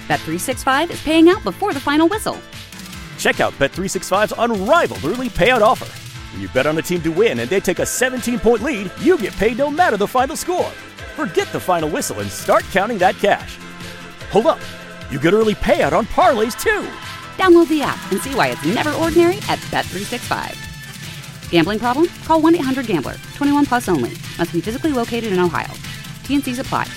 Bet365 is paying out before the final whistle. Check out Bet365's unrivaled early payout offer. When you bet on a team to win and they take a 17-point lead, you get paid no matter the final score. Forget the final whistle and start counting that cash. Hold up. You get early payout on parlays, too. Download the app and see why it's never ordinary at Bet365. Gambling problem? Call 1-800-GAMBLER. 21 plus only. Must be physically located in Ohio. T&Cs apply.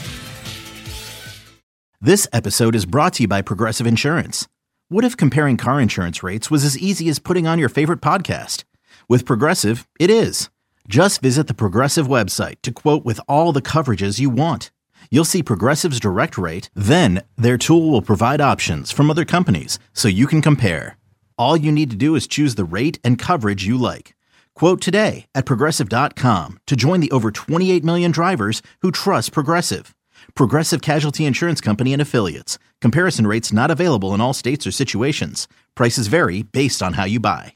This episode is brought to you by Progressive Insurance. What if comparing car insurance rates was as easy as putting on your favorite podcast? With Progressive, it is. Just visit the Progressive website to quote with all the coverages you want. You'll see Progressive's direct rate, then their tool will provide options from other companies so you can compare. All you need to do is choose the rate and coverage you like. Quote today at Progressive.com to join the over 28 million drivers who trust Progressive. Progressive Casualty Insurance Company and Affiliates. Comparison rates not available in all states or situations. Prices vary based on how you buy.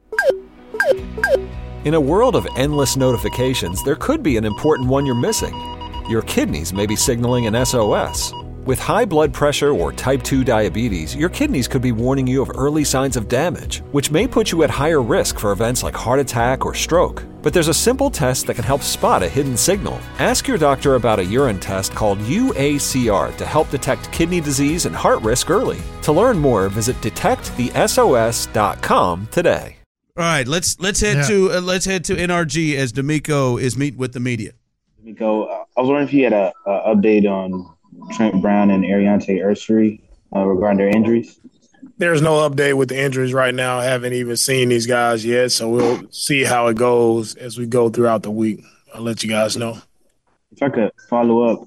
In a world of endless notifications, there could be an important one you're missing. Your kidneys may be signaling an SOS. With high blood pressure or type 2 diabetes, your kidneys could be warning you of early signs of damage, which may put you at higher risk for events like heart attack or stroke. But there's a simple test that can help spot a hidden signal. Ask your doctor about a urine test called UACR to help detect kidney disease and heart risk early. To learn more, visit detectthesos.com today. All right, let's head to NRG as D'Amico is meeting with the media. D'Amico, I was wondering if you had a update on Trent Brown and Ariante Ursary regarding their injuries. There's no update with the injuries right now. I haven't even seen these guys yet, so we'll see how it goes as we go throughout the week. I'll let you guys know. If I could follow up,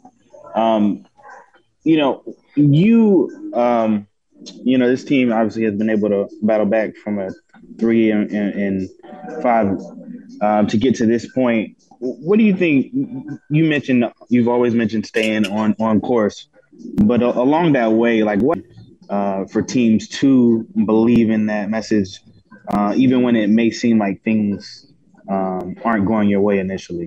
this team obviously has been able to battle back from a 3-5 to get to this point. What do you think? You've always mentioned staying on course, but along that way, like what for teams to believe in that message, even when it may seem like things aren't going your way initially?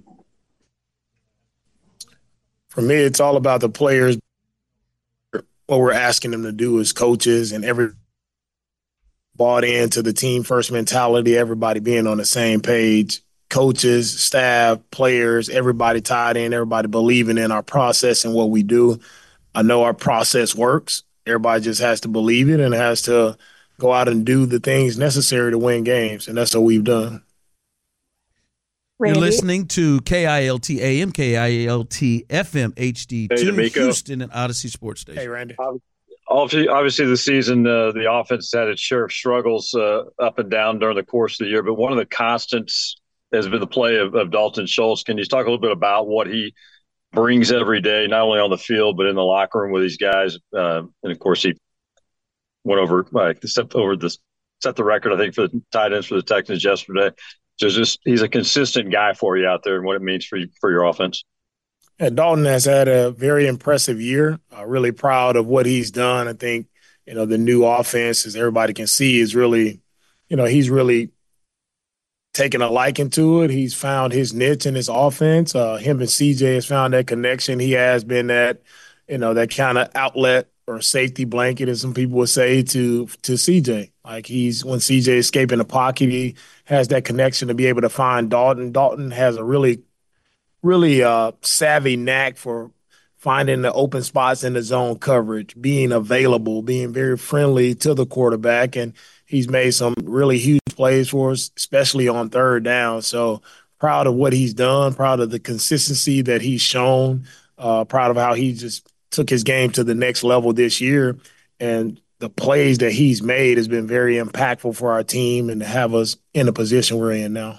For me, it's all about the players. What we're asking them to do as coaches and every bought into the team first mentality, everybody being on the same page. Coaches, staff, players, everybody tied in, everybody believing in our process and what we do. I know our process works. Everybody just has to believe it and has to go out and do the things necessary to win games, and that's what we've done. Randy? You're listening to KILT AM, KILT FM HD2, Houston and Odyssey Sports Station. Hey, Randy. Obviously, the season, the offense had its share of struggles up and down during the course of the year, but one of the constants has been the play of Dalton Schultz. Can you talk a little bit about what he brings every day, not only on the field, but in the locker room with these guys? And, of course, he went over set the record, I think, for the tight ends for the Texans yesterday. So he's a consistent guy for you out there and what it means for your offense. Yeah, Dalton has had a very impressive year. Really proud of what he's done. I think, the new offense, as everybody can see, is really, he's really taking a liking to it. He's found his niche in his offense. Him and CJ has found that connection. He has been that, that kind of outlet or safety blanket, as some people would say, to CJ. Like when CJ escaping the pocket, he has that connection to be able to find Dalton. Dalton has a really savvy knack for finding the open spots in the zone coverage, being available, being very friendly to the quarterback. And he's made some really huge plays for us, especially on third down. So proud of what he's done, proud of the consistency that he's shown, proud of how he just took his game to the next level this year. And the plays that he's made has been very impactful for our team and to have us in the position we're in now.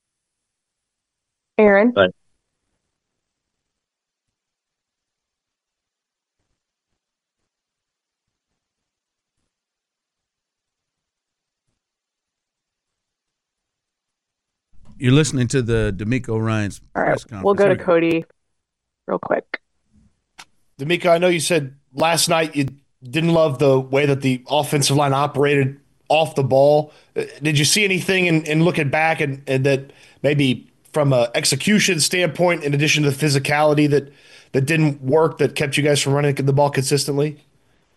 Aaron. Right. You're listening to the D'Amico Ryans press conference. We'll go to Cody real quick. D'Amico, I know you said last night you didn't love the way that the offensive line operated off the ball. Did you see anything in looking back and that maybe from an execution standpoint, in addition to the physicality that didn't work, that kept you guys from running the ball consistently?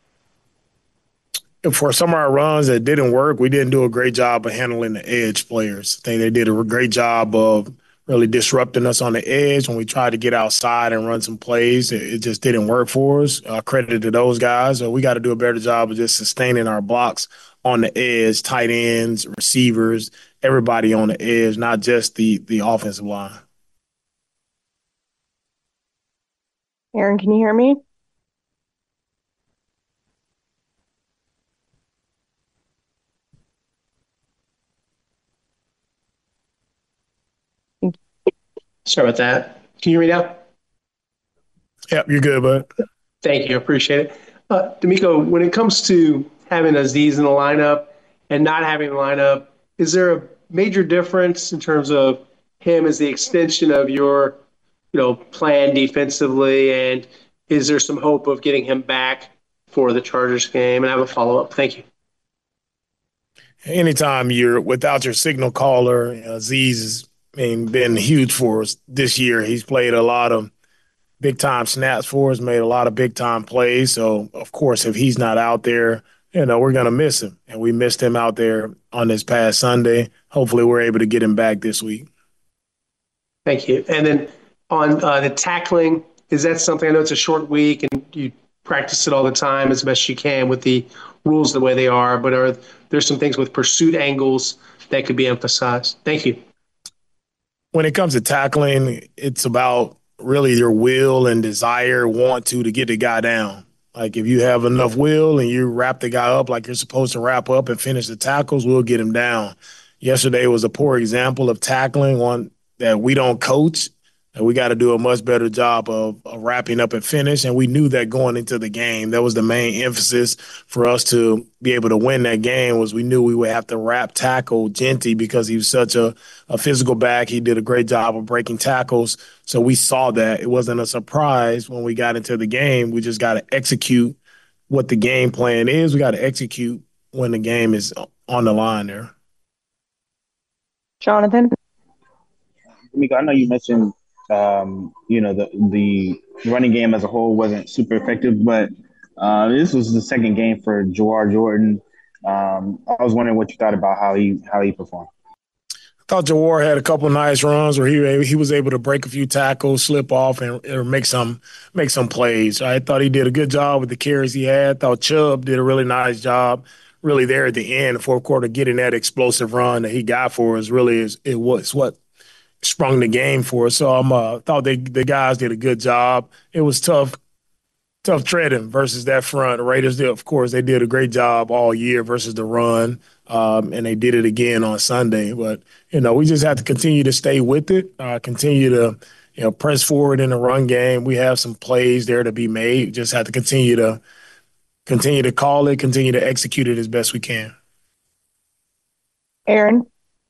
for some of our runs that didn't work, we didn't do a great job of handling the edge players. I think they did a great job of really disrupting us on the edge when we tried to get outside and run some plays. It just didn't work for us. Credit to those guys. So we got to do a better job of just sustaining our blocks on the edge, tight ends, receivers, everybody on the edge, not just the offensive line. Aaron, can you hear me? Sorry about that. Can you hear me now? Yep, you're good, bud. Thank you. Appreciate it. DeMeco, when it comes to having Azeez in the lineup and not having the lineup, is there a major difference in terms of him as the extension of your, plan defensively? And is there some hope of getting him back for the Chargers game? And I have a follow-up. Thank you. Anytime you're without your signal caller, Azeez has been huge for us this year. He's played a lot of big-time snaps for us, made a lot of big-time plays. So, of course, if he's not out there, we're going to miss him. And we missed him out there on this past Sunday. Hopefully we're able to get him back this week. Thank you. And then on the tackling, is that something, I know it's a short week and you practice it all the time as best you can with the rules the way they are, but are there some things with pursuit angles that could be emphasized? Thank you. When it comes to tackling, it's about really your will and desire, want to get the guy down. Like if you have enough will and you wrap the guy up like you're supposed to wrap up and finish the tackles, we'll get him down. Yesterday was a poor example of tackling, one that we don't coach. And we got to do a much better job of wrapping up and finish. And we knew that going into the game. That was the main emphasis for us to be able to win that game was we knew we would have to wrap tackle Jeanty because he was such a physical back. He did a great job of breaking tackles. So we saw that. It wasn't a surprise when we got into the game. We just got to execute what the game plan is. We got to execute when the game is on the line there. Jonathan? Mika, I know you mentioned the running game as a whole wasn't super effective, but this was the second game for Jawhar Jordan. I was wondering what you thought about how he performed. I thought Jawhar had a couple nice runs where he was able to break a few tackles, slip off, and make some plays. I thought he did a good job with the carries he had. I thought Chubb did a really nice job, really there at the end, the fourth quarter, getting that explosive run that he got for us. It was what sprung the game for us. So I thought the guys did a good job. It was tough treading versus that front. The Raiders did, of course, they did a great job all year versus the run, and they did it again on Sunday. But, we just have to continue to stay with it, continue to, press forward in the run game. We have some plays there to be made. Just have to continue to call it, continue to execute it as best we can. Aaron?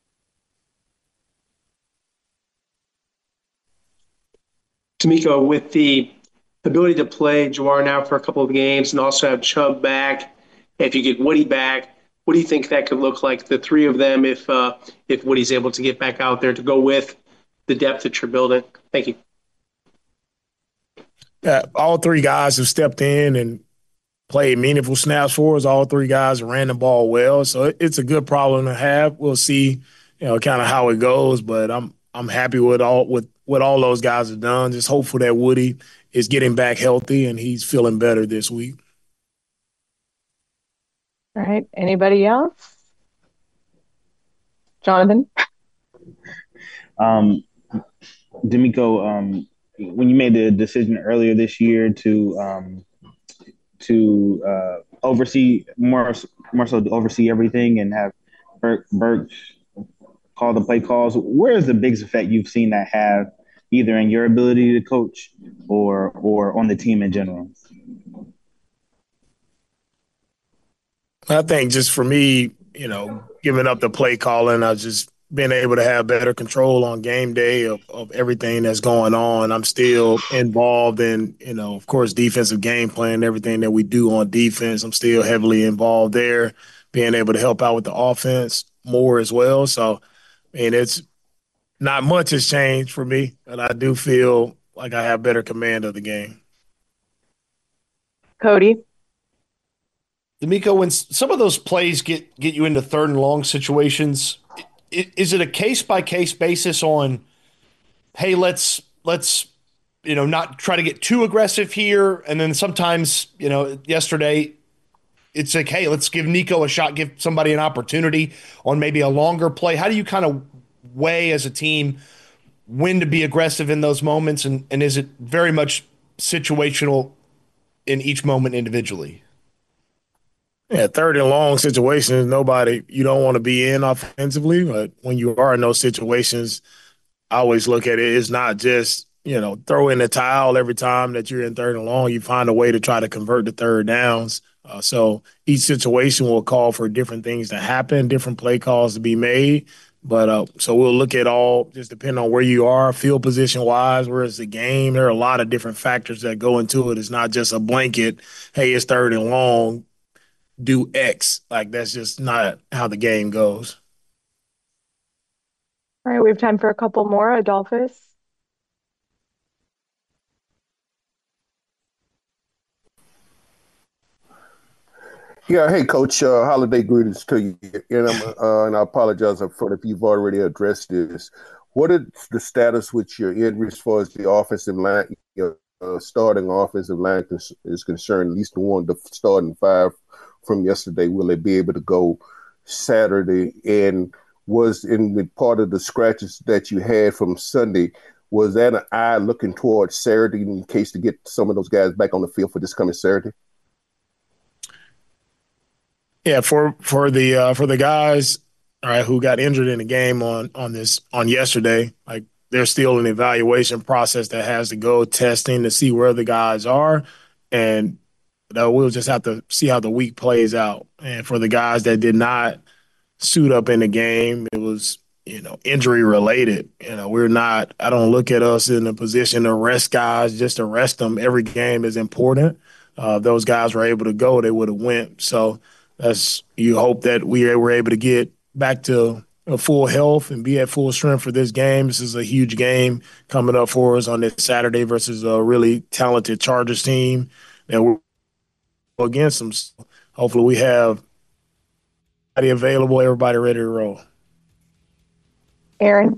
DeMeco, with the ability to play Jawhar now for a couple of games and also have Chubb back, if you get Woody back, what do you think that could look like, the three of them, if Woody's able to get back out there to go with the depth that you're building? Thank you. Yeah, all three guys have stepped in and played meaningful snaps for us. All three guys ran the ball well, so it's a good problem to have. We'll see, kind of how it goes, but I'm happy with what all those guys have done. Just hopeful that Woody is getting back healthy and he's feeling better this week. All right. Anybody else? Jonathan? DeMeco, when you made the decision earlier this year to oversee more so to oversee everything and have Burke call the play calls, where is the biggest effect you've seen that have either in your ability to coach or on the team in general? I think just for me, giving up the play calling, I've just been able to have better control on game day of everything that's going on. I'm still involved in, of course, defensive game plan, everything that we do on defense. I'm still heavily involved there, being able to help out with the offense more as well. So, it's not much has changed for me, but I do feel like I have better command of the game. Cody? D'Amico, when some of those plays get you into third and long situations, is it a case-by-case basis on, hey, let's not try to get too aggressive here, and then sometimes, yesterday it's like, hey, let's give Nico a shot, give somebody an opportunity on maybe a longer play. How do you kind of weigh as a team when to be aggressive in those moments, and is it very much situational in each moment individually? Yeah, third and long situations, you don't want to be in offensively, but when you are in those situations, I always look at it, it's not just, throw in the towel every time that you're in third and long. You find a way to try to convert the third downs. So each situation will call for different things to happen, different play calls to be made. But so we'll look at all, just depending on where you are, field position-wise, where is the game. There are a lot of different factors that go into it. It's not just a blanket, hey, it's third and long, do X. Like, that's just not how the game goes. All right, we have time for a couple more. Adolphus. Yeah, hey, Coach. Holiday greetings to you. And I apologize up front if you've already addressed this. What is the status with your injuries as far as the offensive line, starting offensive line is concerned, at least the starting five from yesterday? Will they be able to go Saturday? And was in the part of the scratches that you had from Sunday, was that an eye looking towards Saturday in case to get some of those guys back on the field for this coming Saturday? Yeah, for the guys, all right, who got injured in the game on yesterday, like, there's still an evaluation process that has to go, testing to see where the guys are, and we'll just have to see how the week plays out. And for the guys that did not suit up in the game, it was, injury related. I don't look at us in a position to rest guys, just to rest them. Every game is important. Those guys were able to go, they would have went. So you hope that we were able to get back to full health and be at full strength for this game. This is a huge game coming up for us on this Saturday versus a really talented Chargers team that we're against them. So hopefully we have everybody available, everybody ready to roll. Aaron.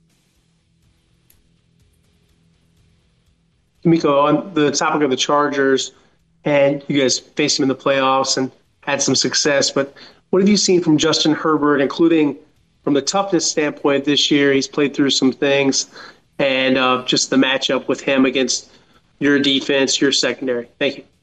D'Amico, on the topic of the Chargers, and you guys faced them in the playoffs and had some success, but what have you seen from Justin Herbert, including from the toughness standpoint this year? He's played through some things, and just the matchup with him against your defense, your secondary. Thank you.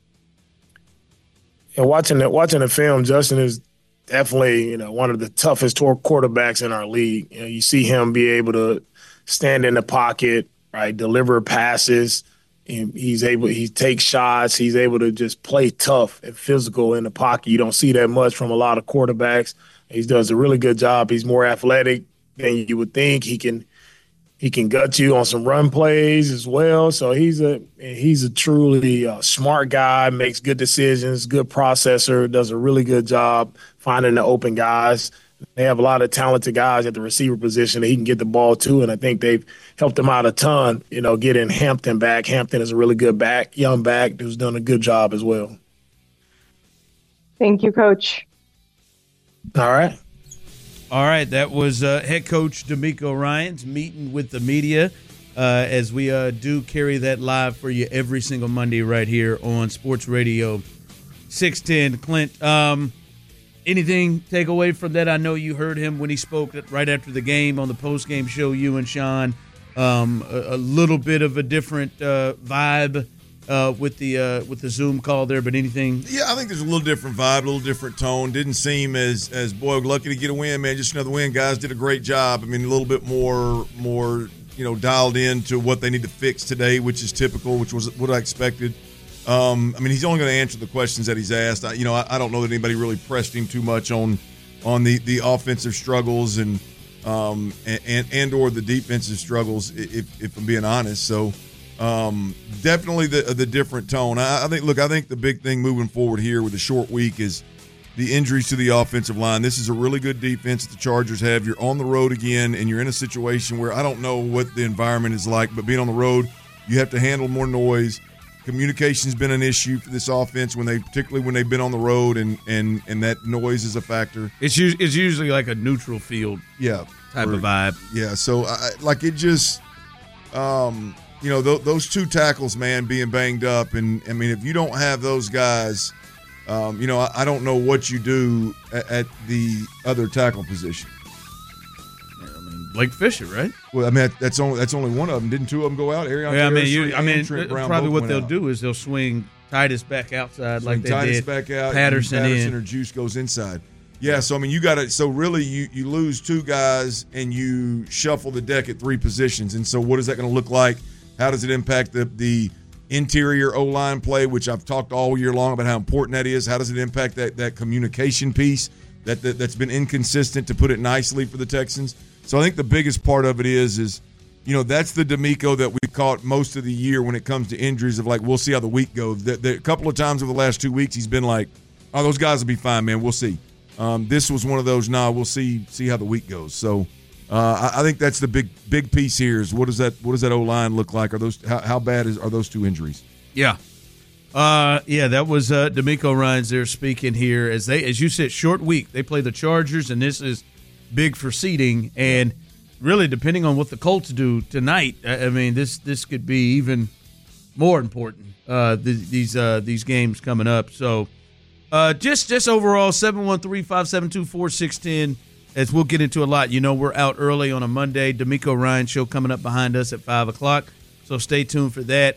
And watching the film, Justin is definitely, one of the toughest quarterbacks in our league. You see him be able to stand in the pocket, right, deliver passes. And he takes shots. He's able to just play tough and physical in the pocket. You don't see that much from a lot of quarterbacks. He does a really good job. He's more athletic than you would think. He can gut you on some run plays as well. So he's a truly smart guy, makes good decisions, good processor, does a really good job finding the open guys. They have a lot of talented guys at the receiver position that he can get the ball to, and I think they've helped him out a ton, getting Hampton back. Hampton is a really good back, young back, who's done a good job as well. Thank you, Coach. All right. That was head coach D'Amico Ryans meeting with the media as we do carry that live for you every single Monday right here on Sports Radio 610. Clint, anything take away from that? I know you heard him when he spoke right after the game on the post-game show, you and Sean. A little bit of a different vibe with the Zoom call there, but anything? Yeah, I think there's a little different vibe, a little different tone. Didn't seem as boy, lucky to get a win, man. Just another win. Guys did a great job. I mean, a little bit more dialed in to what they need to fix today, which is typical, which was what I expected. I mean, he's only going to answer the questions that he's asked. I don't know that anybody really pressed him too much on the offensive struggles and or the defensive struggles, if I'm being honest. So definitely the different tone. I think the big thing moving forward here with the short week is the injuries to the offensive line. This is a really good defense that the Chargers have. You're on the road again, and you're in a situation where I don't know what the environment is like, but being on the road, you have to handle more noise. Communication's been an issue for this offense particularly when they've been on the road, and that noise is a factor. It's usually like a neutral field, type of vibe. Yeah, so it just, those two tackles, man, being banged up, and I mean, if you don't have those guys, I don't know what you do at the other tackle position. Blake Fisher, right? Well, I mean that's only one of them. Didn't two of them go out? Probably what they'll do is they'll swing Titus back outside like they did. Back out, Patterson in, or Juice goes inside. Yeah, so I mean you got to. So really, you lose two guys and you shuffle the deck at three positions. And so what is that going to look like? How does it impact the interior O-line play, which I've talked all year long about how important that is? How does it impact that communication piece that's been inconsistent, to put it nicely, for the Texans? So I think the biggest part of it is that's the DeMeco that we caught most of the year when it comes to injuries of we'll see how the week goes. A couple of times over the last 2 weeks he's been like, oh, those guys will be fine, man. We'll see. This was one of those, we'll see how the week goes. So I think that's the big piece here is what does that O-line look like? How bad are those two injuries? Yeah. That was DeMeco Ryans there speaking here as you said, short week. They play the Chargers, and this is big for seeding, and really depending on what the Colts do tonight, I mean this could be even more important. These games coming up. So just overall 713-572-4610. As we'll get into a lot. We're out early on a Monday. DeMeco Ryans show coming up behind us at 5:00. So stay tuned for that.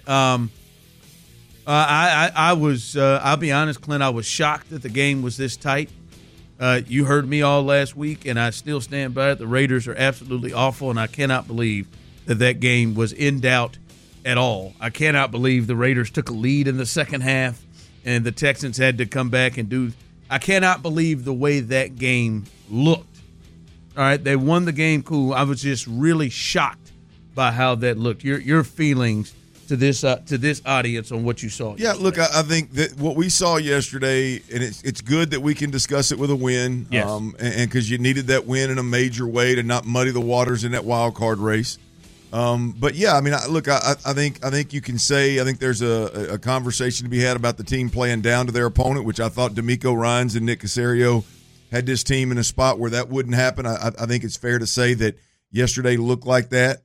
I'll be honest, Clint, I was shocked that the game was this tight. You heard me all last week, and I still stand by it. The Raiders are absolutely awful, and I cannot believe that game was in doubt at all. I cannot believe the Raiders took a lead in the second half, and the Texans had to come back and do – I cannot believe the way that game looked. All right, they won the game, cool. I was just really shocked by how that looked. Your feelings to this audience on what you saw. Yeah, look, I think that what we saw yesterday, and it's good that we can discuss it with a win. Yes. And because you needed that win in a major way to not muddy the waters in that wild card race. But yeah, I mean, I think you can say I think there's a conversation to be had about the team playing down to their opponent, which I thought DeMeco Ryans and Nick Caserio had this team in a spot where that wouldn't happen. I think it's fair to say that yesterday looked like that.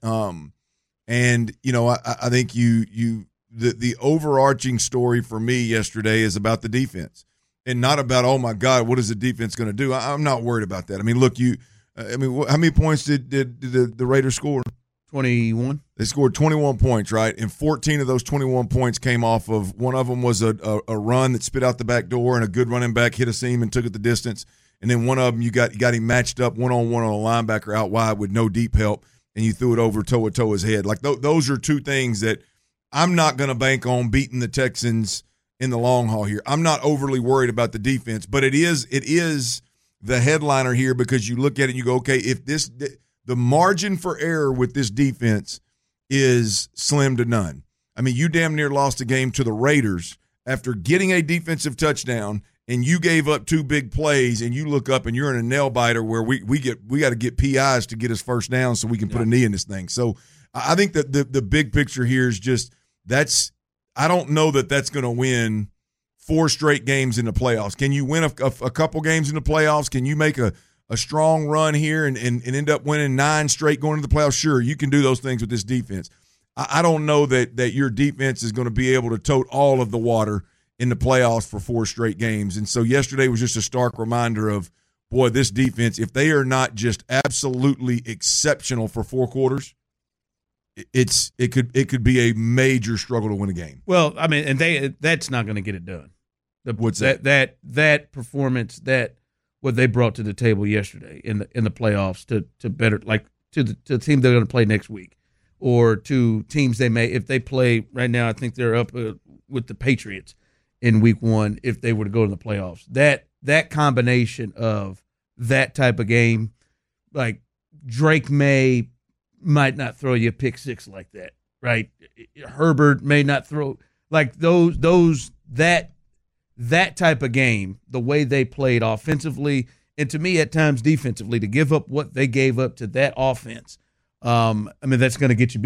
And I think the overarching story for me yesterday is about the defense, and not about, oh my God, what is the defense going to do? I'm not worried about that. I mean, look, how many points did the Raiders score? 21. They scored 21 points, right? And 14 of those 21 points came off of, one of them was a run that spit out the back door, and a good running back hit a seam and took it the distance. And then one of them, you got him matched up one-on-one on a linebacker out wide with no deep help, and you threw it over toe-to-toe his head. Like those are two things that I'm not going to bank on beating the Texans in the long haul here. I'm not overly worried about the defense, but it is the headliner here, because you look at it and you go, okay, if the margin for error with this defense is slim to none. I mean, you damn near lost a game to the Raiders after getting a defensive touchdown, and you gave up two big plays, and you look up and you're in a nail biter where we got to get PIs to get us first down so we can put a knee in this thing. So I think that the big picture here is just I don't know that's going to win 4 straight games in the playoffs. Can you win a couple games in the playoffs? Can you make a strong run here and end up winning 9 straight going to the playoffs? Sure, you can do those things with this defense. I don't know that your defense is going to be able to tote all of the water in the playoffs for 4 straight games. And so yesterday was just a stark reminder of, boy, this defense, if they are not just absolutely exceptional for 4 quarters, it could be a major struggle to win a game. Well, I mean, and that's not going to get it done. What's that? That performance, what they brought to the table yesterday in the playoffs to better, like to the team they're going to play next week, or to teams they may, if they play right now, I think they're up with the Patriots in week 1 if they were to go to the playoffs. That combination of that type of game, like Drake might not throw you a pick 6 like that, right? Herbert may not throw like that type of game, the way they played offensively, and to me at times defensively, to give up what they gave up to that offense. I mean, that's going to get you beat.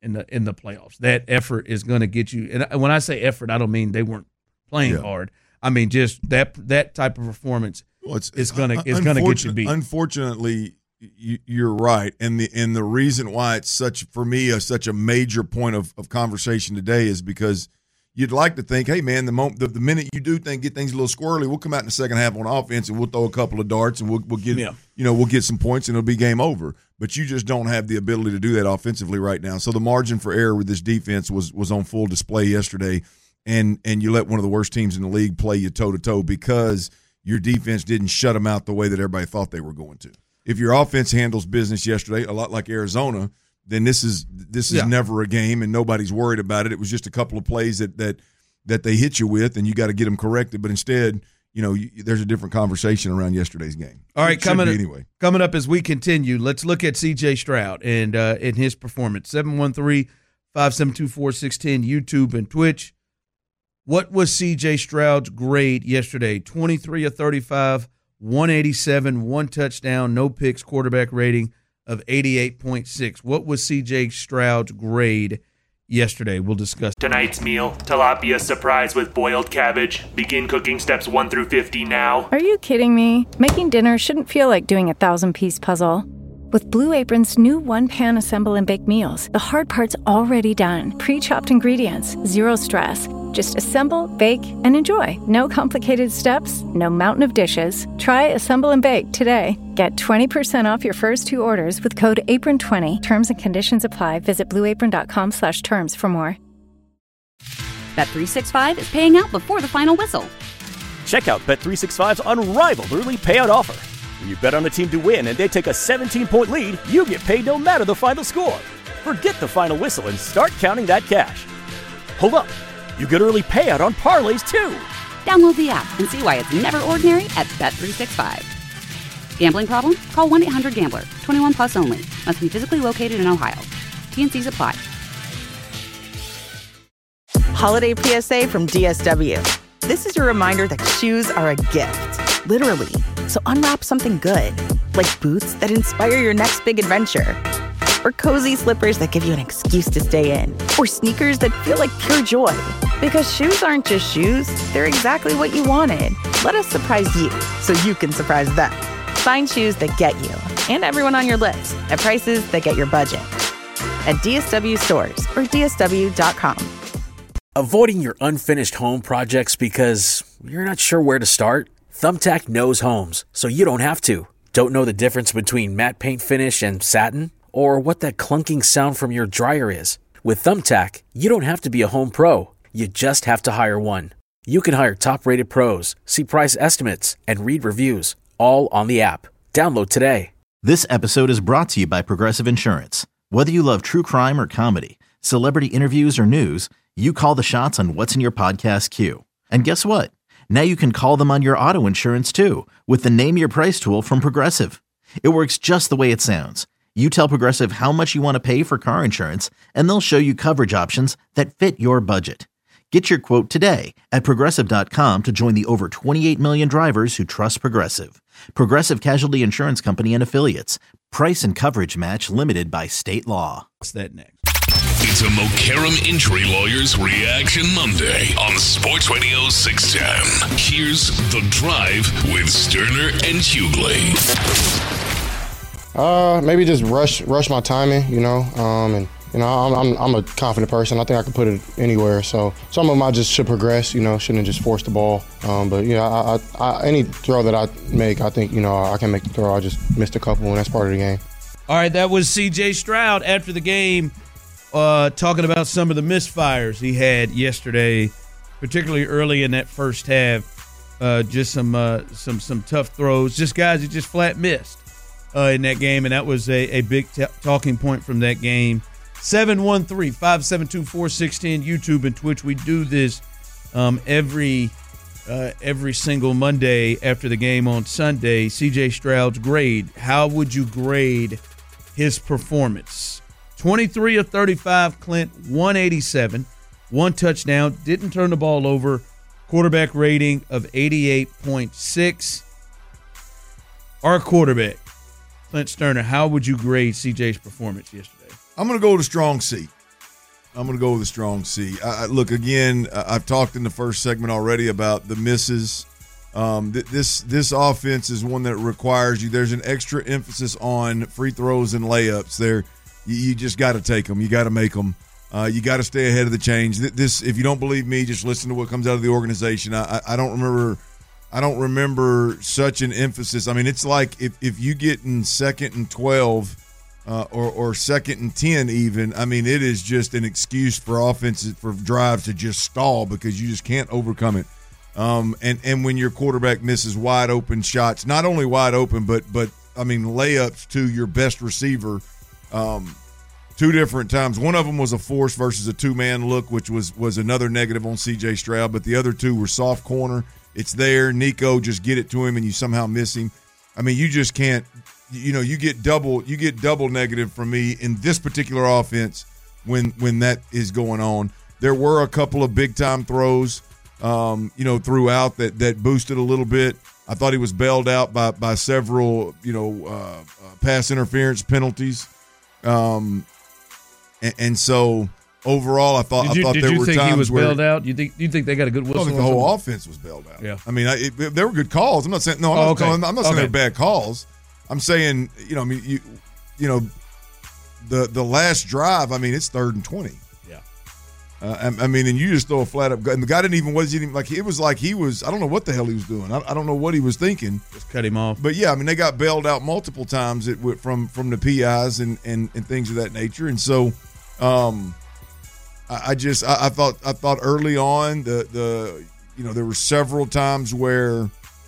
in the playoffs. That effort is going to get you. And when I say effort, I don't mean they weren't playing hard. I mean just that type of performance is going to get you beat. Unfortunately, you're right, and the reason why it's such a major point of conversation today is because you'd like to think, hey man, the minute you do get things a little squirrely, we'll come out in the second half on offense and we'll throw a couple of darts and we'll get we'll get some points and it'll be game over. But you just don't have the ability to do that offensively right now. So the margin for error with this defense was on full display yesterday, and you let one of the worst teams in the league play you toe to toe because your defense didn't shut them out the way that everybody thought they were going to. If your offense handles business yesterday, a lot like Arizona, then this is never a game and nobody's worried about it. It was just a couple of plays that they hit you with, and you got to get them corrected. But instead, there's a different conversation around yesterday's game. All right, coming up as we continue, let's look at C.J. Stroud and in his performance. 713-572-4610, YouTube and Twitch. What was C.J. Stroud's grade yesterday? 23 of 35, 187, one touchdown, no picks, quarterback rating of 88.6. What was C.J. Stroud's grade yesterday? We'll discuss tonight's meal. Tilapia surprise with boiled cabbage. Begin cooking steps 1 through 50 now. Are you kidding me? Making dinner shouldn't feel like doing a 1,000-piece puzzle. With Blue Apron's new one-pan assemble and bake meals, the hard part's already done. Pre-chopped ingredients, zero stress. Just assemble, bake, and enjoy. No complicated steps, no mountain of dishes. Try Assemble and Bake today. Get 20% off your first 2 orders with code APRON20. Terms and conditions apply. Visit blueapron.com/terms for more. Bet365 is paying out before the final whistle. Check out Bet365's unrivaled early payout offer. When you bet on a team to win and they take a 17-point lead, you get paid no matter the final score. Forget the final whistle and start counting that cash. Hold up. You get early payout on parlays, too. Download the app and see why it's never ordinary at Bet365. Gambling problem? Call 1-800-GAMBLER. 21 plus only. Must be physically located in Ohio. T&Cs apply. Holiday PSA from DSW. This is your reminder that shoes are a gift. Literally. So unwrap something good. Like boots that inspire your next big adventure. Or cozy slippers that give you an excuse to stay in. Or sneakers that feel like pure joy. Because shoes aren't just shoes, they're exactly what you wanted. Let us surprise you so you can surprise them. Find shoes that get you and everyone on your list at prices that get your budget. At DSW stores or DSW.com. Avoiding your unfinished home projects because you're not sure where to start? Thumbtack knows homes, so you don't have to. Don't know the difference between matte paint finish and satin? Or what that clunking sound from your dryer is? With Thumbtack, you don't have to be a home pro. You just have to hire one. You can hire top-rated pros, see price estimates, and read reviews, all on the app. Download today. This episode is brought to you by Progressive Insurance. Whether you love true crime or comedy, celebrity interviews or news, you call the shots on what's in your podcast queue. And guess what? Now you can call them on your auto insurance too with the Name Your Price tool from Progressive. It works just the way it sounds. You tell Progressive how much you want to pay for car insurance, and they'll show you coverage options that fit your budget. Get your quote today at Progressive.com to join the over 28 million drivers who trust Progressive. Progressive Casualty Insurance Company and Affiliates. Price and coverage match limited by state law. What's that next? It's a Mokaram Injury Lawyers Reaction Monday on Sports Radio 610. Here's The Drive with Sterner and Hughley. Maybe just rush my timing, and I'm a confident person. I think I can put it anywhere. So some of them should progress, shouldn't just force the ball. But any throw that I make, I think I can make the throw. I just missed a couple, and that's part of the game. All right, that was C.J. Stroud after the game, talking about some of the misfires he had yesterday, particularly early in that first half. Just some tough throws, just guys that just flat missed in that game, and that was a big talking point from that game. 713-572-4610, YouTube and Twitch. We do this every single Monday after the game on Sunday. C.J. Stroud's grade. How would you grade his performance? 23 of 35, Clint, 187, one touchdown, didn't turn the ball over, quarterback rating of 88.6. Our quarterback, Clint Sterner, how would you grade CJ's performance yesterday? I'm going to go with a strong C. I'm going to go with a strong C. Look, again, I've talked in the first segment already about the misses. This offense is one that requires you. There's an extra emphasis on free throws and layups. There, you just got to take them. You got to make them. You got to stay ahead of the change. This, if you don't believe me, just listen to what comes out of the organization. I don't remember such an emphasis. I mean, it's like if you get in 2nd and 12 or 2nd and 10 even, I mean, it is just an excuse for offenses, for drives to just stall because you just can't overcome it. And when your quarterback misses wide open shots, not only wide open, but I mean, layups to your best receiver 2 different times. One of them was a force versus a 2-man look, which was another negative on C.J. Stroud, but the other 2 were soft corner. It's there. Nico, just get it to him, and you somehow miss him. I mean, you just can't. You get double negative from me in this particular offense when that is going on. There were a couple of big time throws, throughout that boosted a little bit. I thought he was bailed out by several, pass interference penalties, and so. Overall, I thought there were times where – Did you think he was bailed out? You think they got a good whistle? I think the whole offense was bailed out. Yeah. I mean, there were good calls. I'm not saying – no, I'm not saying they're bad calls. I'm saying, the last drive, I mean, it's 3rd and 20. Yeah. I mean, and you just throw a flat up – and the guy wasn't even – like, it was like he was – I don't know what the hell he was doing. I don't know what he was thinking. Just cut him off. But, yeah, I mean, they got bailed out multiple times from the PIs and things of that nature. And so I thought early on there were several times where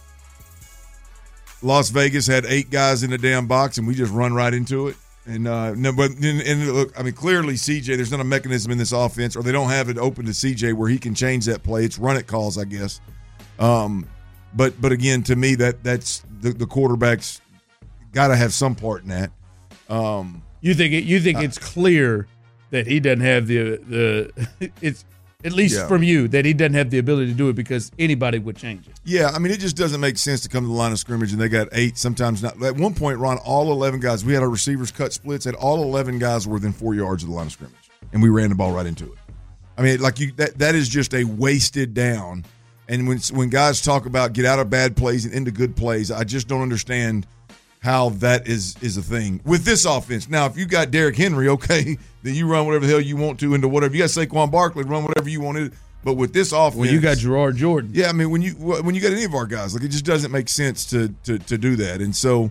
Las Vegas had 8 guys in the damn box and we just run right into it. And look, I mean, clearly CJ, there's not a mechanism in this offense, or they don't have it open to CJ where he can change that play. It's run it calls, I guess. But again, to me, that's the quarterback's got to have some part in that. You think it's clear that he doesn't have it's at least from you that he doesn't have the ability to do it because anybody would change it. Yeah, I mean, it just doesn't make sense to come to the line of scrimmage and they got 8, sometimes not. At one point, Ron, all 11 guys, we had our receivers cut splits, and all 11 guys were within 4 yards of the line of scrimmage, and we ran the ball right into it. I mean, like that is just a wasted down. And when guys talk about get out of bad plays and into good plays, I just don't understand how that is a thing with this offense. Now, if you got Derrick Henry, okay, then you run whatever the hell you want to into whatever. You got Saquon Barkley, run whatever you want to. But with this offense, well, you got Gerard Jordan. Yeah, I mean, when you got any of our guys, like, it just doesn't make sense to do that. And so,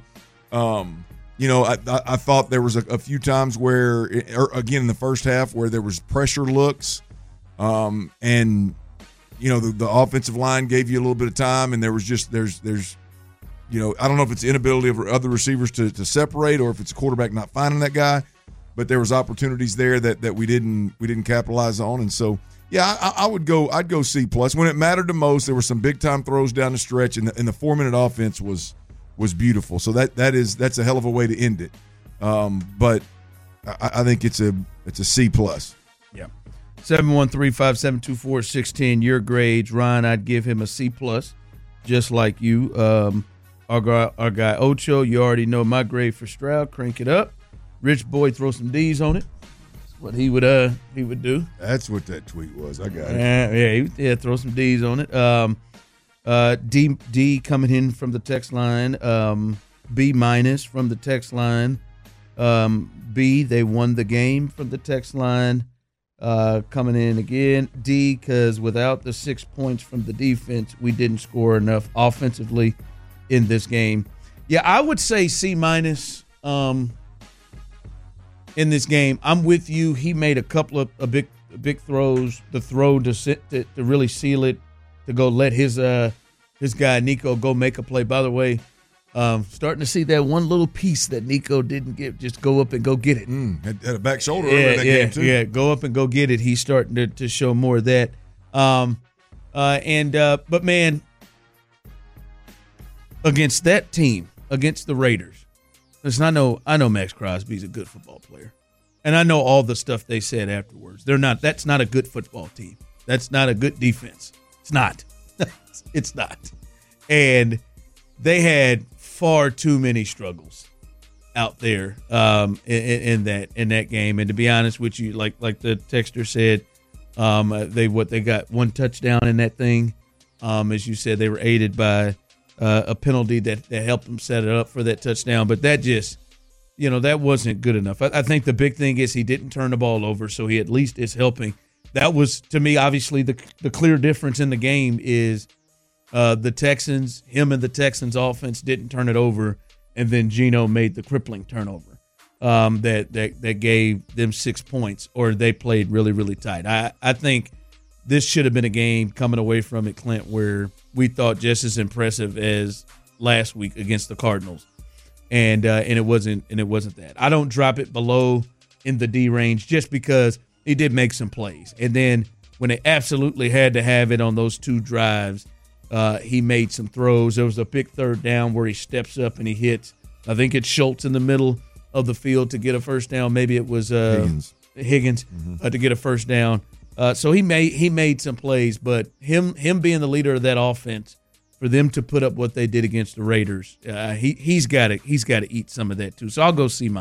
I thought there was a few times where, again, in the first half, where there was pressure looks, and the offensive line gave you a little bit of time, and there was just there's. I don't know if it's the inability of other receivers to separate, or if it's a quarterback not finding that guy, but there was opportunities there that we didn't capitalize on. And so, yeah, I'd go C+. When it mattered the most, there were some big time throws down the stretch, and the 4-minute offense was beautiful. So that's a hell of a way to end it. But I think it's a C+. Yeah. 713-572-4610, your grades. Ryan, I'd give him a C+, just like you. Our guy Ocho, you already know my grade for Stroud. Crank it up. Rich Boy, throw some D's on it. That's what he would do. That's what that tweet was. I got it. Yeah, throw some D's on it. D coming in from the text line. B- from the text line. B, they won the game from the text line. Coming in again. D, because without the 6 points from the defense, we didn't score enough offensively in this game. Yeah, I would say C- in this game. I'm with you. He made a couple of big throws. The throw to really seal it, to go let his guy Nico go make a play. By the way, starting to see that one little piece that Nico didn't get. Just go up and go get it. Had a back shoulder in that game too. Yeah, go up and go get it. He's starting to show more of that. But man, against that team, against the Raiders, listen, I know Max Crosby's a good football player, and I know all the stuff they said afterwards. That's not a good football team. That's not a good defense. It's not. It's not. And they had far too many struggles. out there in that game. And to be honest with you, like the texter said, they got one touchdown in that thing. As you said, they were aided by a penalty that helped them set it up for that touchdown. But that just, that wasn't good enough. I think the big thing is he didn't turn the ball over, so he at least is helping. That was, to me, obviously the clear difference in the game is the Texans, him and the Texans offense didn't turn it over, and then Geno made the crippling turnover that gave them 6 points, or they played really, really tight. I think this should have been a game coming away from it, Clint, where we thought just as impressive as last week against the Cardinals, and it wasn't that. I don't drop it below in the D range just because he did make some plays, and then when they absolutely had to have it on those 2 drives, he made some throws. There was a big third down where he steps up and he hits, I think it's Schultz in the middle of the field to get a first down. Maybe it was Higgins to get a first down. So he made some plays, but him being the leader of that offense, for them to put up what they did against the Raiders, he's got to eat some of that too. So I'll go C-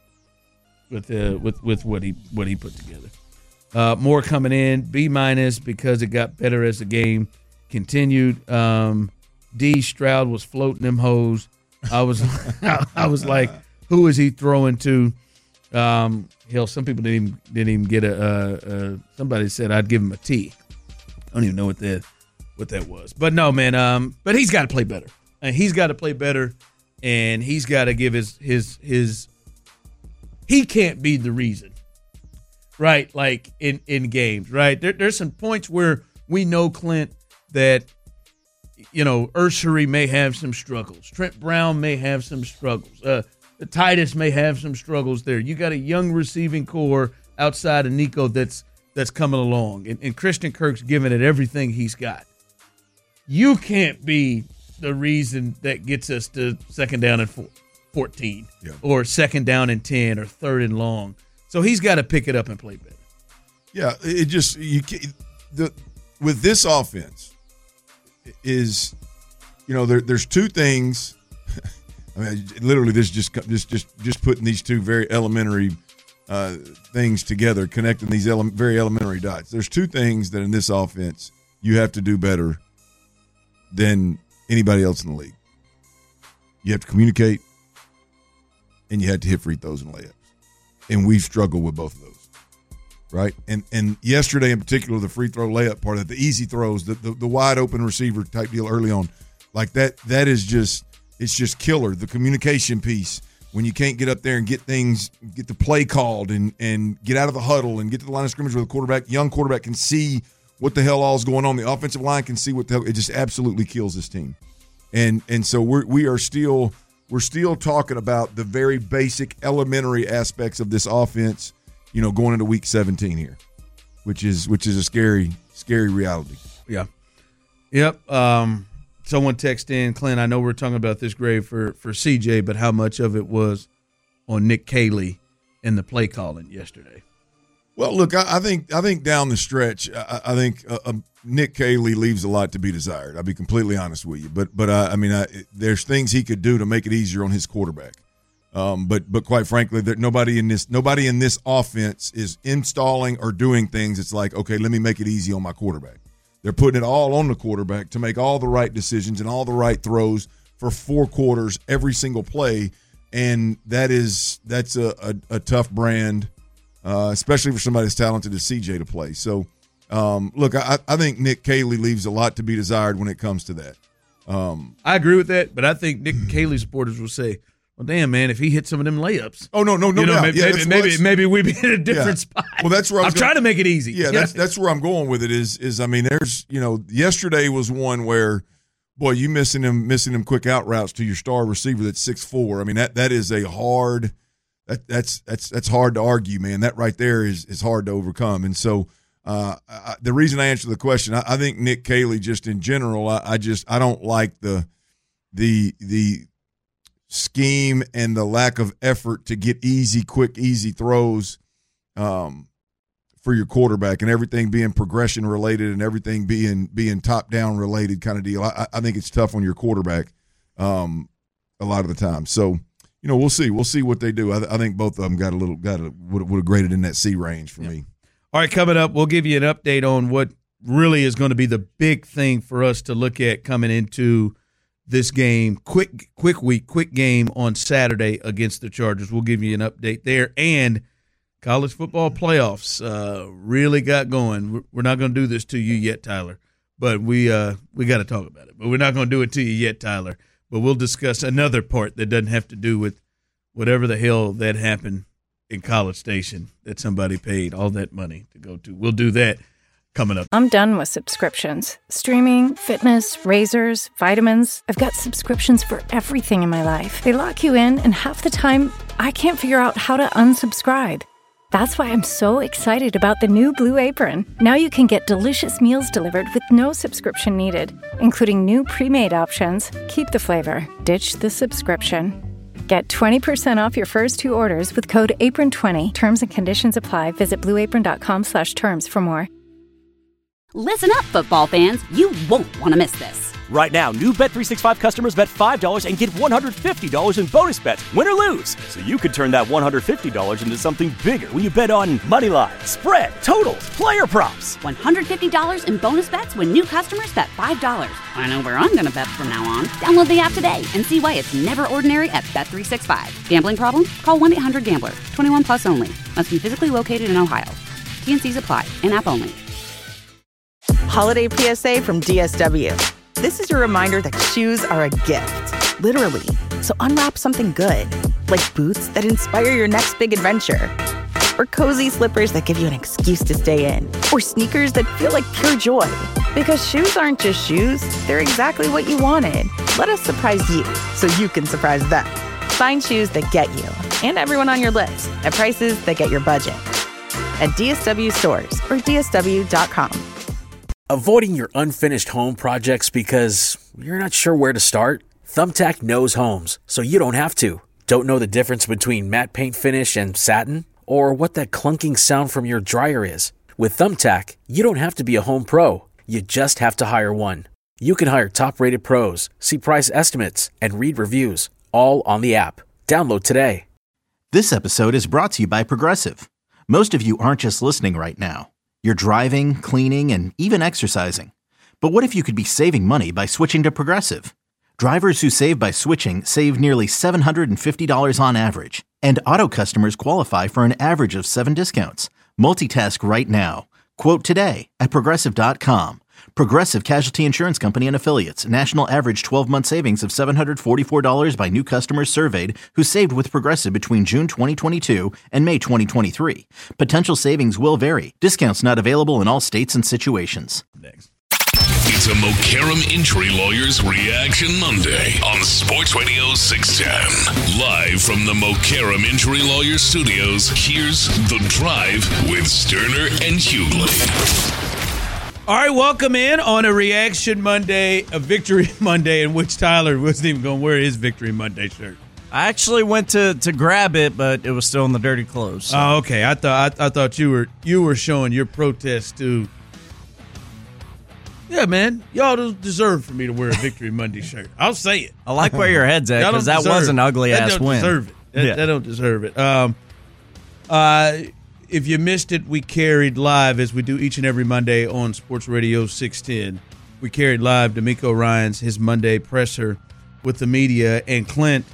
with what he put together. More coming in, B- because it got better as the game continued. D, Stroud was floating them hoes. I was like, who is he throwing to? Hell, some people didn't even get somebody said I'd give him a T. I don't even know what that was. But no, man. But he's got to play better. He's got to play better, and he's got to give his. He can't be the reason, right? Like in games, right? There's some points where we know, Clint, that Ursery may have some struggles. Trent Brown may have some struggles. Titus may have some struggles there. You got a young receiving core outside of Nico that's coming along, and Christian Kirk's giving it everything he's got. You can't be the reason that gets us to second down and 14, or second down and 10, or third and long. So he's got to pick it up and play better. Yeah, with this offense is, there's 2 things. I mean, literally, this just putting these 2 very elementary things together, connecting these very elementary dots. There's 2 things that in this offense you have to do better than anybody else in the league. You have to communicate, and you have to hit free throws and layups. And we've struggled with both of those, right? And yesterday in particular, the free throw layup part of it, the easy throws, the wide open receiver type deal early on, like that is just. It's just killer. The communication piece, when you can't get up there and get the play called and get out of the huddle and get to the line of scrimmage with a quarterback, young quarterback can see what the hell all is going on. The offensive line can see what the hell. It just absolutely kills this team. And so we're still talking about the very basic elementary aspects of this offense, going into week 17 here, which is a scary reality. Yeah. Yep. Someone texted in, Clint, I know we're talking about this grade for CJ, but how much of it was on Nick Caley and the play calling yesterday? Well, look, I think down the stretch, I think Nick Caley leaves a lot to be desired. I'll be completely honest with you, but there's things he could do to make it easier on his quarterback. But quite frankly, nobody in this offense is installing or doing things. It's like, okay, let me make it easy on my quarterback. They're putting it all on the quarterback to make all the right decisions and all the right throws for 4 quarters every single play, and that's a tough brand, especially for somebody as talented as CJ to play. So, look, I think Nick Caley leaves a lot to be desired when it comes to that. I agree with that, but I think Nick Caley supporters will say, well, damn, man, if he hit some of them layups. Oh, no. Maybe we'd be in a different spot. Well, that's where I'm trying to make it easy. Yeah, that's where I'm going with it is there's, yesterday was one where, boy, you missing them quick out routes to your star receiver that's 6'4". I mean, that is a hard that's hard to argue, man. That right there is hard to overcome. And so the reason I answer the question, I think Nick Caley just in general, I don't like the scheme and the lack of effort to get quick, easy throws for your quarterback, and everything being progression related and everything being top down related kind of deal. I think it's tough on your quarterback a lot of the time. So, we'll see. We'll see what they do. I think both of them would have graded in that C range for me. All right, coming up, we'll give you an update on what really is going to be the big thing for us to look at coming into this game. Quick game on Saturday against the Chargers. We'll give you an update there. And college football playoffs really got going. We're not going to do this to you yet, Tyler, but we got to talk about it. But we're not going to do it to you yet, Tyler. But we'll discuss another part that doesn't have to do with whatever the hell that happened in College Station that somebody paid all that money to go to. We'll do that coming up. I'm done with subscriptions. Streaming, fitness, razors, vitamins. I've got subscriptions for everything in my life. They lock you in, and half the time, I can't figure out how to unsubscribe. That's why I'm so excited about the new Blue Apron. Now you can get delicious meals delivered with no subscription needed, including new pre-made options. Keep the flavor, ditch the subscription. Get 20% off your first 2 orders with code APRON20. Terms and conditions apply. Visit blueapron.com/terms for more. Listen up, football fans. You won't want to miss this. Right now, new Bet365 customers bet $5 and get $150 in bonus bets, win or lose. So you could turn that $150 into something bigger when you bet on money line, spread, totals, player props. $150 in bonus bets when new customers bet $5. I know where I'm going to bet from now on. Download the app today and see why it's never ordinary at Bet365. Gambling problem? Call 1-800-GAMBLER. 21 plus only. Must be physically located in Ohio. T&Cs apply. In-app only. Holiday PSA from DSW. This is your reminder that shoes are a gift, literally. So unwrap something good, like boots that inspire your next big adventure, or cozy slippers that give you an excuse to stay in, or sneakers that feel like pure joy. Because shoes aren't just shoes, they're exactly what you wanted. Let us surprise you so you can surprise them. Find shoes that get you and everyone on your list at prices that get your budget. At DSW stores or DSW.com. Avoiding your unfinished home projects because you're not sure where to start? Thumbtack knows homes, so you don't have to. Don't know the difference between matte paint finish and satin? Or what that clunking sound from your dryer is? With Thumbtack, you don't have to be a home pro. You just have to hire one. You can hire top-rated pros, see price estimates, and read reviews, all on the app. Download today. This episode is brought to you by Progressive. Most of you aren't just listening right now. You're driving, cleaning, and even exercising. But what if you could be saving money by switching to Progressive? Drivers who save by switching save nearly $750 on average. And auto customers qualify for an average of 7 discounts. Multitask right now. Quote today at Progressive.com. Progressive Casualty Insurance Company and Affiliates. National average 12-month savings of $744 by new customers surveyed who saved with Progressive between June 2022 and May 2023. Potential savings will vary. Discounts not available in all states and situations. Next. It's a Mokaram Injury Lawyers Reaction Monday on Sports Radio 610. Live from the Mokaram Injury Lawyers Studios, here's The Drive with Sterner and Hughley. All right, welcome in on a Reaction Monday, a Victory Monday, in which Tyler wasn't even going to wear his Victory Monday shirt. I actually went to grab it, but it was still in the dirty clothes. So. Oh, okay. I thought you were showing your protest to. Yeah, man, y'all don't deserve for me to wear a Victory Monday shirt. I'll say it. I like where your head's at because that was an ugly ass win. Deserve it. That don't deserve it. If you missed it, we carried live, as we do each and every Monday on Sports Radio 610. We carried live DeMeco Ryans, his Monday presser with the media. And Clint,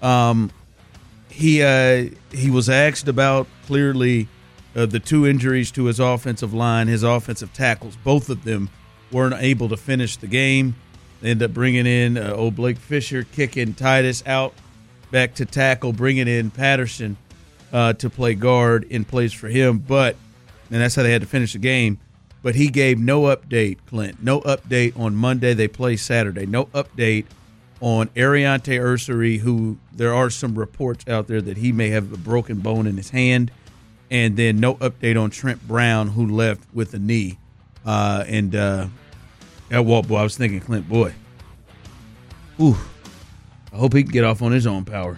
he was asked about clearly the 2 injuries to his offensive line, his offensive tackles. Both of them weren't able to finish the game. They ended up bringing in old Blake Fisher, kicking Titus out back to tackle, bringing in Patterson to play guard in place for him, and that's how they had to finish the game. But he gave no update, Clint. No update on Monday. They play Saturday. No update on Ariante Ursary, who there are some reports out there that he may have a broken bone in his hand. And then no update on Trent Brown, who left with a knee. That walk, boy, I was thinking, Clint, boy, I hope he can get off on his own power.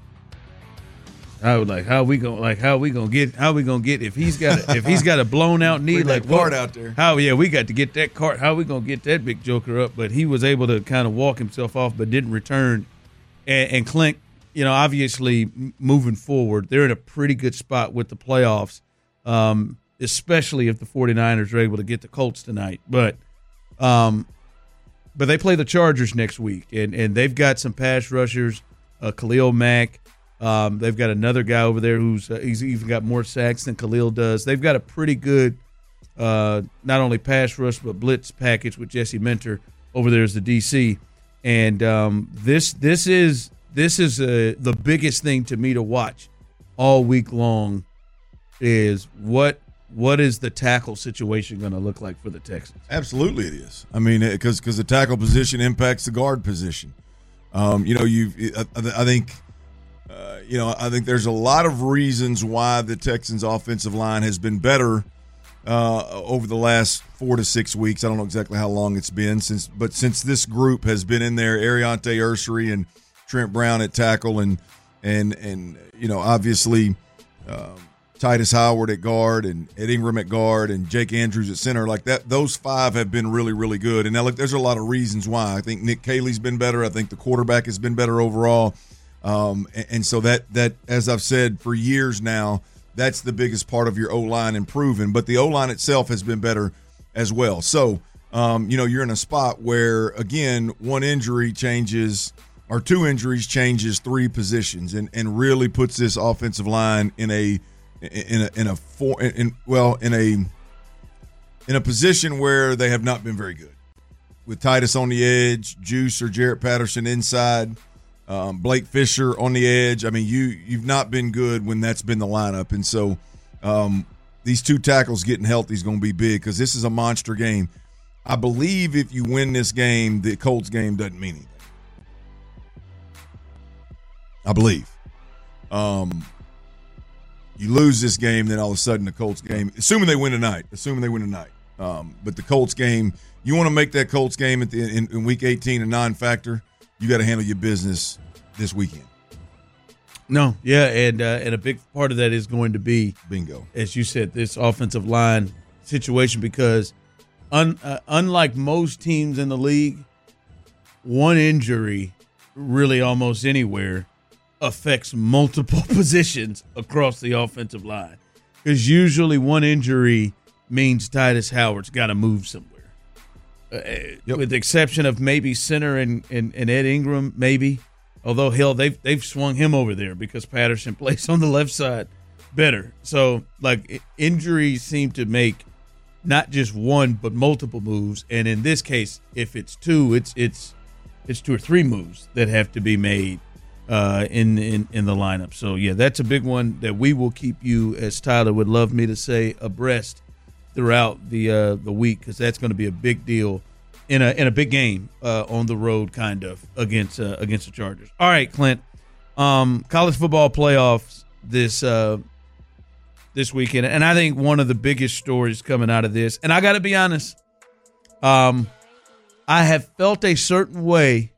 I was like, how we gonna get if he's got a blown out knee, like cart out there? We got to get that cart. How we gonna get that big joker up? But he was able to kind of walk himself off, but didn't return. And Clint, obviously moving forward, they're in a pretty good spot with the playoffs, especially if the 49ers are able to get the Colts tonight. But they play the Chargers next week, and they've got some pass rushers, Khalil Mack. They've got another guy over there he's even got more sacks than Khalil does. They've got a pretty good not only pass rush but blitz package with Jesse Minter over there as the DC. And this is the biggest thing to me to watch all week long is what is the tackle situation going to look like for the Texans? Absolutely, it is. I mean, because the tackle position impacts the guard position. I think there's a lot of reasons why the Texans' offensive line has been better over the last 4 to 6 weeks. I don't know exactly how long it's been since this group has been in there. Ariante Ursary and Trent Brown at tackle, and obviously Titus Howard at guard, and Ed Ingram at guard, and Jake Andrews at center. Like that, those 5 have been really, really good. And now, look, there's a lot of reasons why. I think Nick Caley's been better. I think the quarterback has been better overall. And so that, as I've said for years now, that's the biggest part of your O-line improving. But the O-line itself has been better as well. So, you're in a spot where, again, 1 injury changes or 2 injuries changes 3 positions and really puts this offensive line in a position where they have not been very good. With Titus on the edge, Juice or Jarrett Patterson inside, Blake Fisher on the edge. I mean, you've not been good when that's been the lineup. And so these 2 tackles getting healthy is going to be big because this is a monster game. I believe if you win this game, the Colts game doesn't mean anything. I believe. You lose this game, then all of a sudden the Colts game, assuming they win tonight. But the Colts game, you want to make that Colts game in Week 18 a non-factor, you got to handle your business this weekend. No, yeah, and a big part of that is going to be, bingo, as you said, this offensive line situation because unlike most teams in the league, 1 injury really almost anywhere affects multiple positions across the offensive line because usually 1 injury means Titus Howard's got to move somewhere. With the exception of maybe center and Ed Ingram, maybe. Although, hell, they've swung him over there because Patterson plays on the left side better. So, injuries seem to make not just 1 but multiple moves. And in this case, if it's 2, it's 2 or 3 moves that have to be made in the lineup. So, yeah, that's a big one that we will keep you, as Tyler would love me to say, abreast throughout the week because that's going to be a big deal in a big game on the road, kind of against the Chargers. All right, Clint. College football playoffs this weekend, and I think one of the biggest stories coming out of this. And I got to be honest, I have felt a certain way,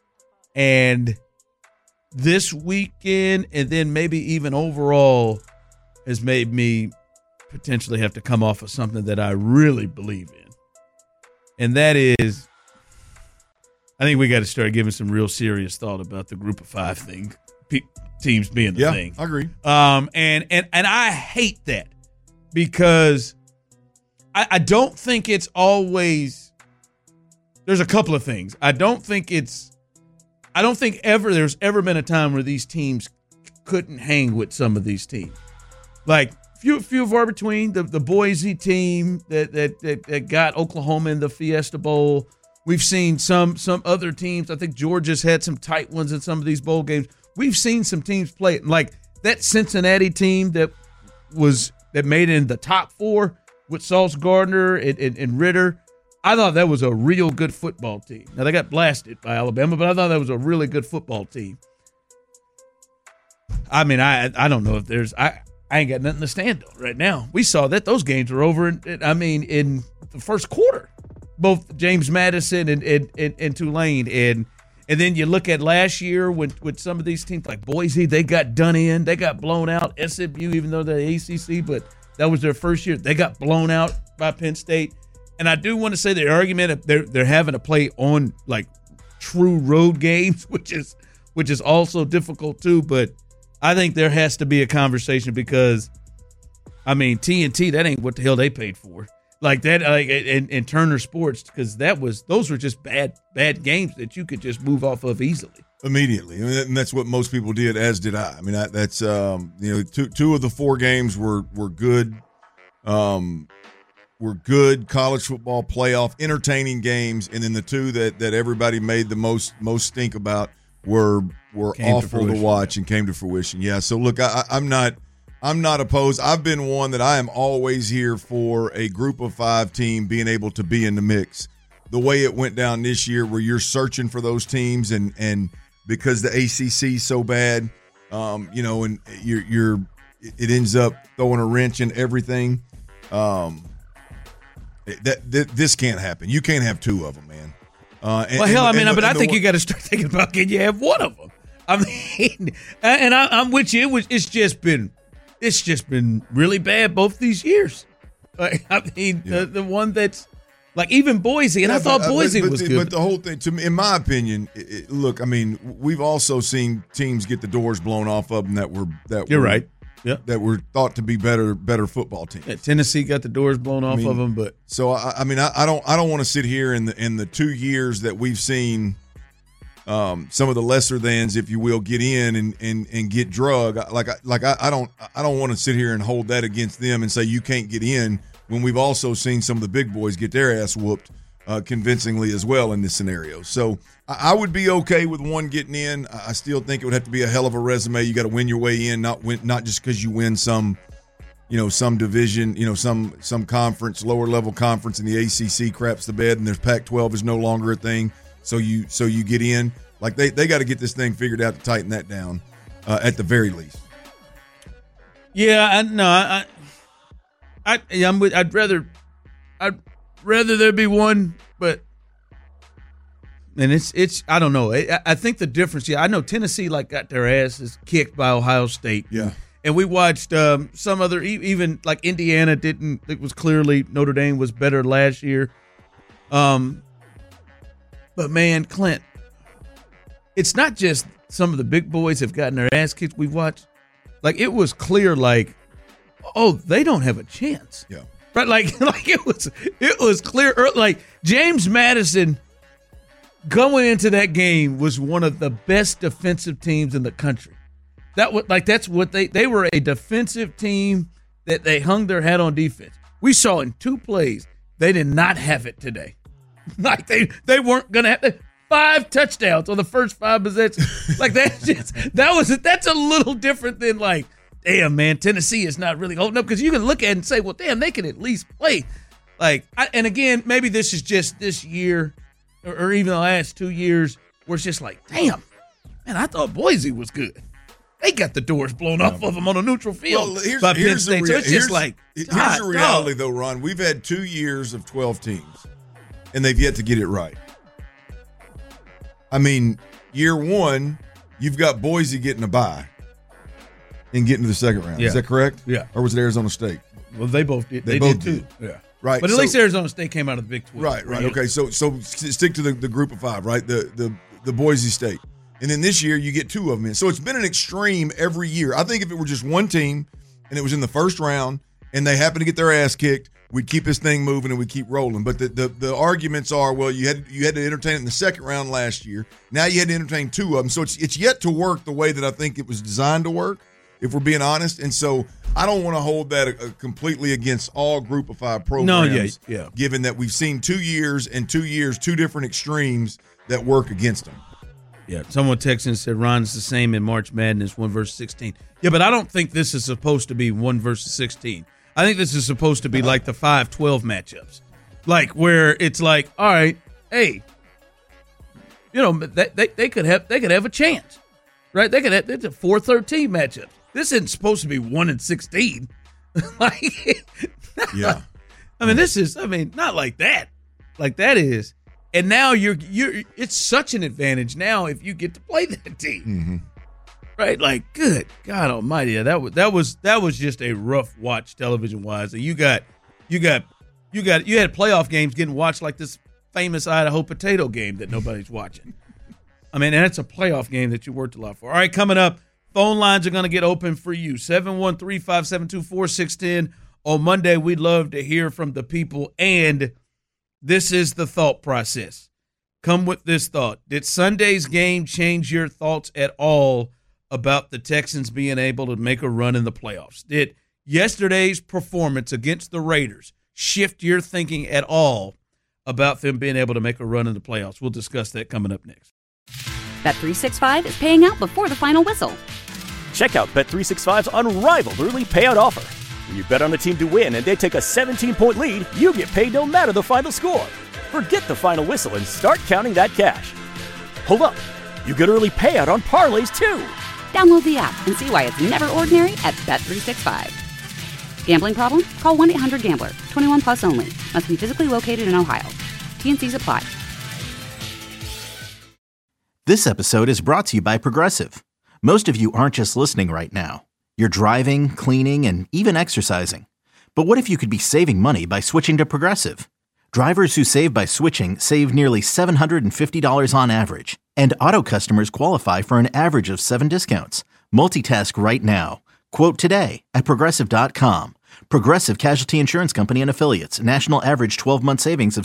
and this weekend, and then maybe even overall, has made me potentially have to come off of something that I really believe in. And that is, I think we got to start giving some real serious thought about the group of 5 thing, teams being the thing. I agree. And I hate that because I don't think it's always, there's a couple of things. I don't think there's ever been a time where these teams couldn't hang with some of these teams. Like, few far between. The Boise team that got Oklahoma in the Fiesta Bowl. We've seen some other teams. I think Georgia's had some tight ones in some of these bowl games. We've seen some teams play like that Cincinnati team that made it in the top 4 with Sauce Gardner and Ritter. I thought that was a real good football team. Now, they got blasted by Alabama, but I thought that was a really good football team. I mean, I don't know if there's I ain't got nothing to stand on right now. We saw that those games were over in the first quarter, both James Madison and Tulane. And then you look at last year with some of these teams like Boise, they got done in. They got blown out. SMU, even though they're ACC, but that was their first year. They got blown out by Penn State. And I do want to say the argument they're having to play on like true road games, which is which is also difficult too. But I think there has to be a conversation because, I mean, TNT, that ain't what the hell they paid for. Like that, and Turner Sports, because those were just bad games that you could just move off of easily. Immediately, and that's what most people did, as did I. I mean, that's two of the 4 games were good, college football playoff entertaining games, and then the 2 that everybody made the most stink about were awful to watch and came to fruition. Yeah, so look, I'm not opposed. I've been one that I am always here for a group of 5 team being able to be in the mix. The way it went down this year, where you're searching for those teams and because the ACC is so bad, and it ends up throwing a wrench in everything. This can't happen. You can't have 2 of them, man. But I think you got to start thinking about can you have one of them? I mean, and I'm with you. It's just been really bad both these years. The one that's. Like even Boise, and I thought Boise was good. But the whole thing, to me, in my opinion, look, I mean, we've also seen teams get the doors blown off of them that were right, yeah, that were thought to be better football teams. Yeah, Tennessee got the doors blown off of them, but so I don't want to sit here in the 2 years that we've seen some of the lesser thans, if you will, get in and get drug. I don't want to sit here and hold that against them and say you can't get in, when we've also seen some of the big boys get their ass whooped convincingly as well in this scenario. So I would be okay with one getting in. I still think it would have to be a hell of a resume. You got to win your way in, not just because you win some division, some conference, lower level conference, and the ACC craps the bed and there's Pac-12 is no longer a thing. So you get in. Like they got to get this thing figured out to tighten that down at the very least. Yeah, I'd rather there be one, but and it's I don't know. I think the difference. Yeah, I know Tennessee got their asses kicked by Ohio State. Yeah, and we watched some other even like Indiana didn't. It was clearly Notre Dame was better last year. But man, Clint, it's not just some of the big boys have gotten their ass kicked. We've watched it was clear they don't have a chance. Yeah. Right, it was clear. Like James Madison going into that game was one of the best defensive teams in the country. That's what they were, a defensive team that they hung their hat on defense. We saw in 2 plays they did not have it today. They weren't gonna have 5 touchdowns on the first 5 possessions. That's a little different than damn, man, Tennessee is not really holding up, because you can look at it and say, well, damn, they can at least play. And again, maybe this is just this year or even the last 2 years where it's just damn, man, I thought Boise was good. They got the doors blown off of them on a neutral field. Well, here's the reality, though, Ron. We've had 2 years of 12 teams, and they've yet to get it right. I mean, year 1, you've got Boise getting a bye and getting to the second round. Yeah. Is that correct? Yeah. Or was it Arizona State? Well, they both did. They both did too. Yeah. Right. But at least Arizona State came out of the Big 12. Right. Okay. So stick to the group of 5, right? The Boise State. And then this year you get 2 of them in. So it's been an extreme every year. I think if it were just one team and it was in the first round and they happen to get their ass kicked, we'd keep this thing moving and we'd keep rolling. But the arguments are, well, you had to entertain it in the second round last year. Now you had to entertain 2 of them. So it's yet to work the way that I think it was designed to work, if we're being honest. And so I don't want to hold that completely against all group of 5 programs. No, yeah. Given that we've seen 2 years and 2 years, 2 different extremes that work against them. Yeah, someone texted and said Ron's the same in March Madness 1 versus 16. Yeah, but I don't think this is supposed to be 1 versus 16. I think this is supposed to be like the 5-12 matchups, where it's all right, hey, they could have a chance, right? They could have, it's a 4-13 matchup. This isn't supposed to be 1 and 16. Yeah, I mean, not like that. Like that is. And now you're it's such an advantage now if you get to play that team. Mm-hmm. Right? Good God Almighty. Yeah, that was just a rough watch television wise. You had playoff games getting watched like this famous Idaho potato game that nobody's watching. I mean, and it's a playoff game that you worked a lot for. All right, coming up, phone lines are going to get open for you. 713-572-4610. On Monday, we'd love to hear from the people, and this is the thought process. Come with this thought. Did Sunday's game change your thoughts at all about the Texans being able to make a run in the playoffs? Did yesterday's performance against the Raiders shift your thinking at all about them being able to make a run in the playoffs? We'll discuss that coming up next. Bet365 is paying out before the final whistle. Check out Bet365's unrivaled early payout offer. When you bet on a team to win and they take a 17-point lead, you get paid no matter the final score. Forget the final whistle and start counting that cash. Hold up. You get early payout on parlays, too. Download the app and see why it's never ordinary at Bet365. Gambling problem? Call 1-800-GAMBLER. 21 plus only. Must be physically located in Ohio. T&Cs apply. This episode is brought to you by Progressive. Most of you aren't just listening right now. You're driving, cleaning, and even exercising. But what if you could be saving money by switching to Progressive? Drivers who save by switching save nearly $750 on average. And auto customers qualify for an average of 7 discounts. Multitask right now. Quote today at Progressive.com. Progressive Casualty Insurance Company and Affiliates. National average 12-month savings of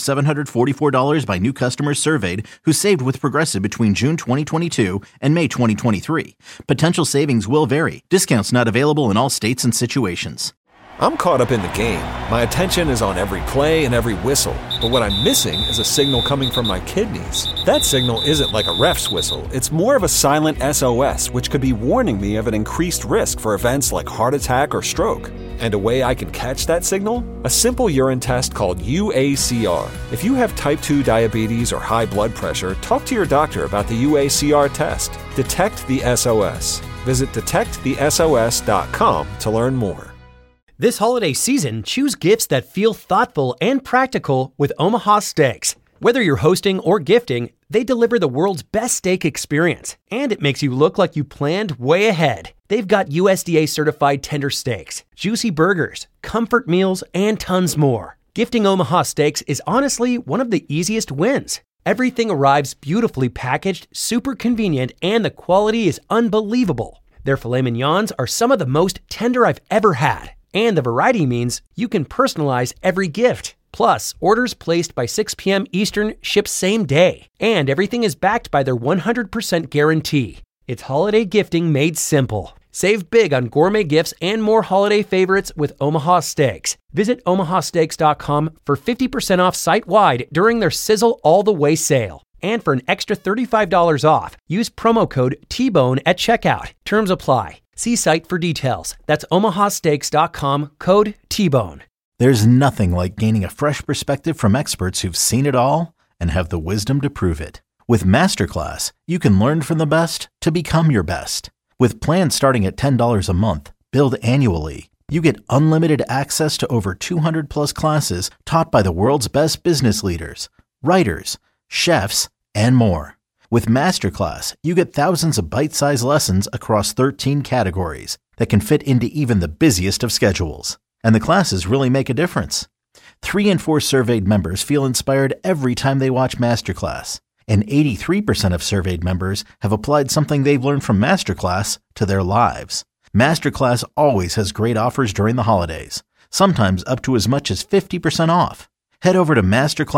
$744 by new customers surveyed who saved with Progressive between June 2022 and May 2023. Potential savings will vary. Discounts not available in all states and situations. I'm caught up in the game. My attention is on every play and every whistle. But what I'm missing is a signal coming from my kidneys. That signal isn't like a ref's whistle. It's more of a silent SOS, which could be warning me of an increased risk for events like heart attack or stroke. And a way I can catch that signal? A simple urine test called UACR. If you have type 2 diabetes or high blood pressure, talk to your doctor about the UACR test. Detect the SOS. Visit detectthesos.com to learn more. This holiday season, choose gifts that feel thoughtful and practical with Omaha Steaks. Whether you're hosting or gifting, they deliver the world's best steak experience, and it makes you look like you planned way ahead. They've got USDA-certified tender steaks, juicy burgers, comfort meals, and tons more. Gifting Omaha Steaks is honestly one of the easiest wins. Everything arrives beautifully packaged, super convenient, and the quality is unbelievable. Their filet mignons are some of the most tender I've ever had. And the variety means you can personalize every gift. Plus, orders placed by 6 p.m. Eastern ship same day. And everything is backed by their 100% guarantee. It's holiday gifting made simple. Save big on gourmet gifts and more holiday favorites with Omaha Steaks. Visit omahasteaks.com for 50% off site-wide during their Sizzle All the Way sale. And for an extra $35 off, use promo code TBONE at checkout. Terms apply. See site for details. That's omahasteaks.com, code TBONE. There's nothing like gaining a fresh perspective from experts who've seen it all and have the wisdom to prove it. With Masterclass, you can learn from the best to become your best. With plans starting at $10 a month, billed annually, you get unlimited access to over 200 plus classes taught by the world's best business leaders, writers, chefs, and more. With Masterclass, you get thousands of bite-sized lessons across 13 categories that can fit into even the busiest of schedules. And the classes really make a difference. 3 in 4 surveyed members feel inspired every time they watch Masterclass. And 83% of surveyed members have applied something they've learned from Masterclass to their lives. Masterclass always has great offers during the holidays, sometimes up to as much as 50% off. Head over to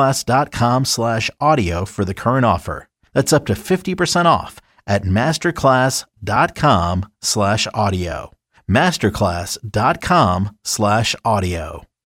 masterclass.com/audio for the current offer. That's up to 50% off at masterclass.com/audio. masterclass.com/audio.